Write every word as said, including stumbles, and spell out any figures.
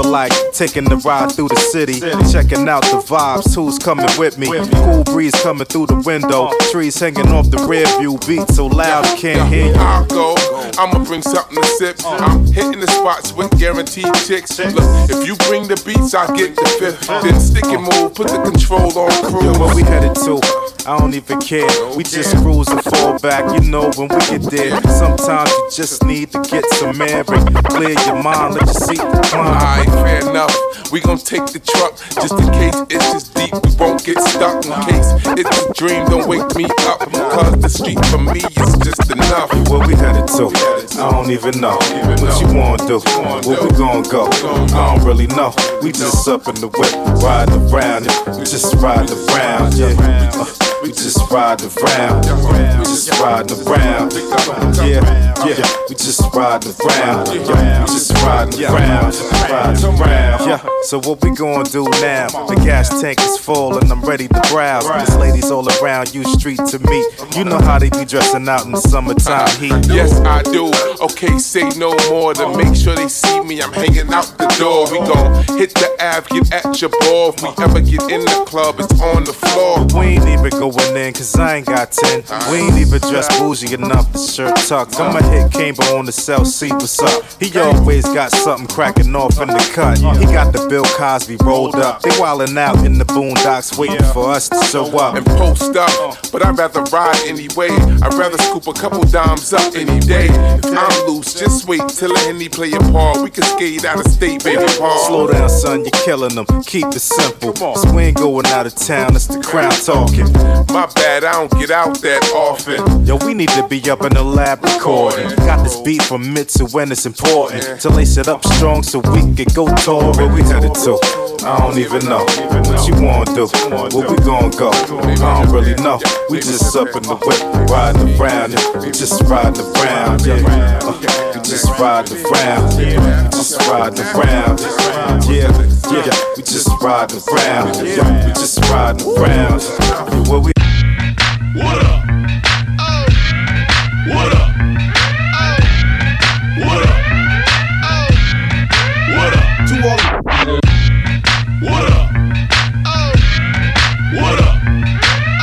like taking the ride through the city, checking out the vibes. Who's coming with me? Cool breeze coming through the window, trees hanging off the rear view, beat so loud you can't hear you. I'll go, I'ma bring something to sip. I'm hitting the spots with guaranteed chicks. Look, if you bring the beats, I get the fifth. Then stick and move, put the control on cruise. Where we headed to? I don't even care. We just cruise and fall back, you know when we get there. Sometimes you just need to get some air and clear your mind, let your seat recline. Alright, fair enough. We gon' take the truck, just in case it's just deep. We won't get stuck in case it's a dream. Don't wake me up, cause the street for me is just enough. Where we headed to? I don't even know. What you wanna do? Where we gon' go? I don't really know. We just up in the whip, riding around it. We just riding around, yeah. Uh, we just riding around. We just riding around. Yeah, yeah. We just riding around. Yeah, we just riding around. Riding around. Yeah. So what we gon' do now? The gas tank is full and I'm ready to browse. There's ladies all around you, street to meet. You know how they be dressing out in the summertime heat. Yes, I do. Okay, say no more to make sure they see me. I'm hanging out the door. We gon' hit the Ave, get at your ball. If we ever get in the club, it's on the floor. We ain't even going in, cause I ain't got ten. We ain't even dressed bougie enough, the shirt tucked. I'ma hit Camber on the cell, see what's up. He always got something cracking off in the cut. He got the Bill Cosby rolled up. They wildin' out in the boondocks, waiting for us to show up and post up. But I'd rather ride anyway. I'd rather scoop a couple dimes up any day. If I'm loose, just wait till a Henny play a part. We can skate out of state, baby, Paul. Slow down, son, you're killing them. Keep it simple. Cause we ain't going out of town, it's the crown talking. My bad, I don't get out that often. Yo, we need to be up in the lab recording. Got this beat from mid to when it's important. To lace it up strong so we can go tall. Where we headed to? I don't even know. What you wanna do? Where we gon' go? I don't really know. We just up in the whip, riding around it. We just riding around, yeah. Uh, we just riding around, yeah. We just riding around, yeah, yeah. We just riding around, yeah. We just riding around. Where we